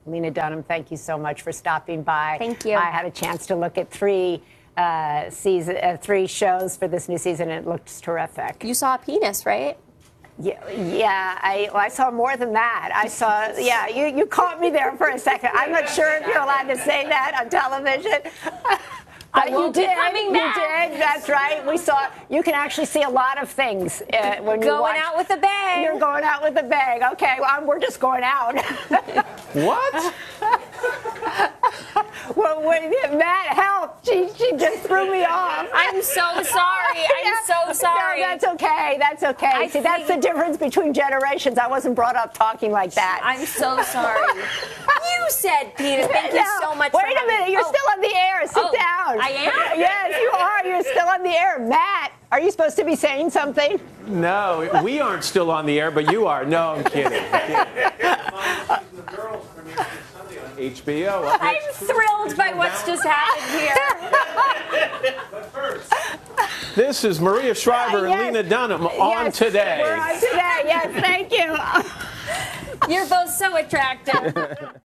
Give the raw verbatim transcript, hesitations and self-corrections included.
Lena Dunham, thank you so much for stopping by. Thank you. I had a chance to look at three uh, season, uh, three shows for this new season, and it looks terrific. You saw a penis, right? Yeah, yeah. I, well, I saw more than that. I saw, yeah, you, you caught me there for a second. I'm not sure if you're allowed to say that on television. I will you did. be coming back. You did. That's right. We saw. You can actually see a lot of things uh, when you going watch. out with a bang. You're going out with a bang. Okay, well, we're just going out. What? Well, wait, Matt, help! She she just threw me off. I'm so sorry. I'm so sorry. No, that's okay. That's okay. I See, that's the think- difference between generations. I wasn't brought up talking like that. I'm so sorry. You said penis. Thank you No, so much. Wait for a having- minute. You're oh. still on the air. Sit Oh, down. I am? Yes, you are. You're still on the air. Matt, are you supposed to be saying something? No, we aren't still on the air, but you are. No, I'm kidding. H B O. I'm thrilled by what's just happened here. This is Maria Shriver and Yes. Lena Dunham on Yes, Today. We're on Today. Yes, thank you. You're both so attractive.